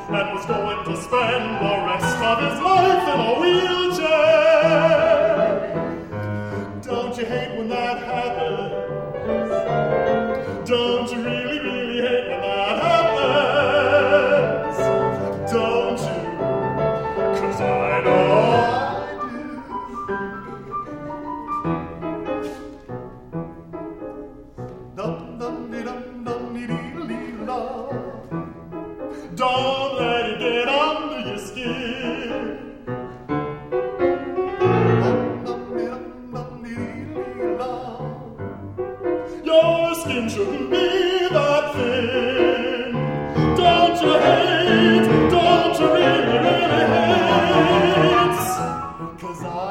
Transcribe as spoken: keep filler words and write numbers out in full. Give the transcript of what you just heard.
and was going to spend the rest of his life in a wheelchair. Don't you hate when that happens? Don't you really, really hate when that happens? Don't you? 'Cause I know I do. Dum dum dee dum dum dee dee dee la. Don't let it get under your skin. Dum dum dee dum dum dee dee la. Your skin shouldn't be that thin. Don't you hate? Don't you really, really hate? 'Cause I